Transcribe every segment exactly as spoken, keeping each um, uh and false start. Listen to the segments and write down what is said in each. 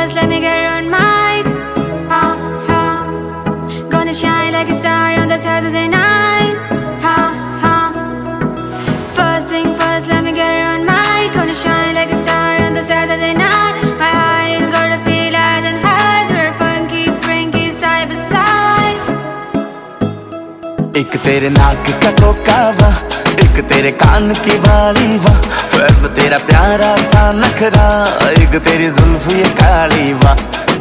first, let me get on mic. Ha ha, gonna shine like a star on the Saturday night. Ha ha, first thing first, let me get on mic. Gonna shine like a star on the Saturday night. My high heel got a feel higher than high. We're funky, Frankie side by side. एक तेरे नाक का कोकावा, एक तेरे कान की बाली वा, फिर तेरा प्यारा सा नखरा, एक तेरी जुल्फ ये काली वा।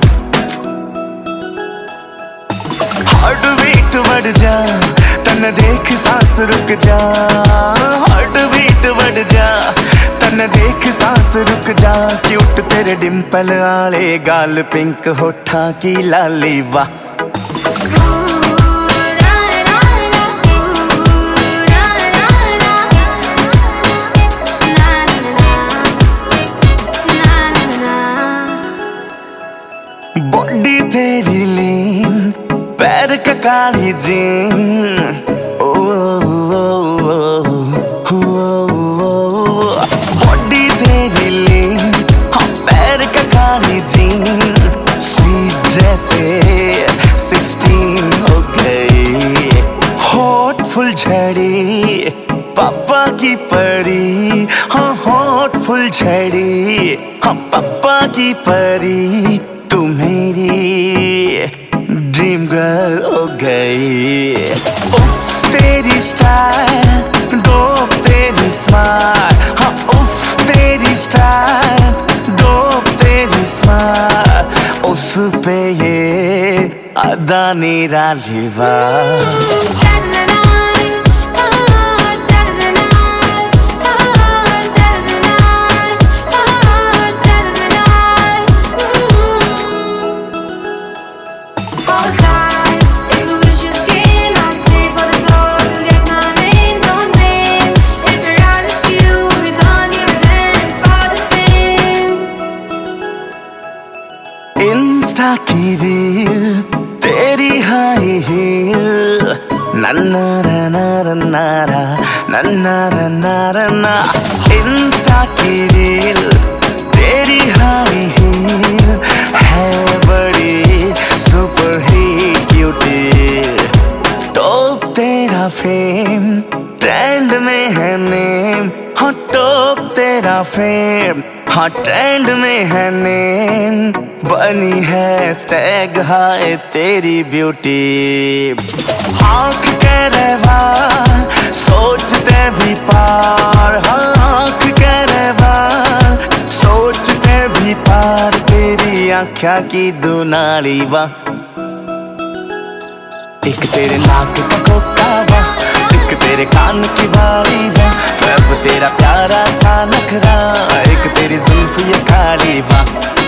हार्ट बीट बढ़ जा, तन देख सांस रुक जा। हार्ट बीट बढ़ जा, तन देख सांस रुक जा। क्यूट तेरे डिंपल आले गाल, पिंक होठा की लाली वा। बॉडी तेरी लीन, पैर का काली जीन। ओ बॉडी तेरी लीन, हाँ पैर का काली जीन। स्वीट जैसे सिक्सटीन हो गई, होठ फुल झड़ी, पापा की परी। हाँ होठ फुल झड़ी, हाँ पापा की परी। तू मेरी ड्रीम गर्ल हो गई। उफ तेरी स्टाइल, डोप तेरी स्माइल। हाँ उफ तेरी स्टाइल, डोप तेरी स्माइल। उस पे ये अदा निराली वा। इंस्टा की रील, तेरी हाई हील। नन्ना रना रना रा, नन्ना रना रना। इंस्टा की रील, तेरी हाई हील, है बड़ी सुपर हिट क्यूटी। टॉप तेरा फेम, ट्रेंड में है नेम। हाँ टॉप तेरा फेम, हाँ ट्रेंड में है नेम। बनी है स्टैग हाय तेरी ब्यूटी। आँख के रहवार, सोचते भी पार। आँख के रहवार, सोचते भी पार। तेरी आँखों की दुनाली वा। एक तेरे नाक का कोकावा, एक तेरे कान की बाली वा, फिर तेरा प्यारा सा नखरा, एक तेरी जुल्फ ये काली वा।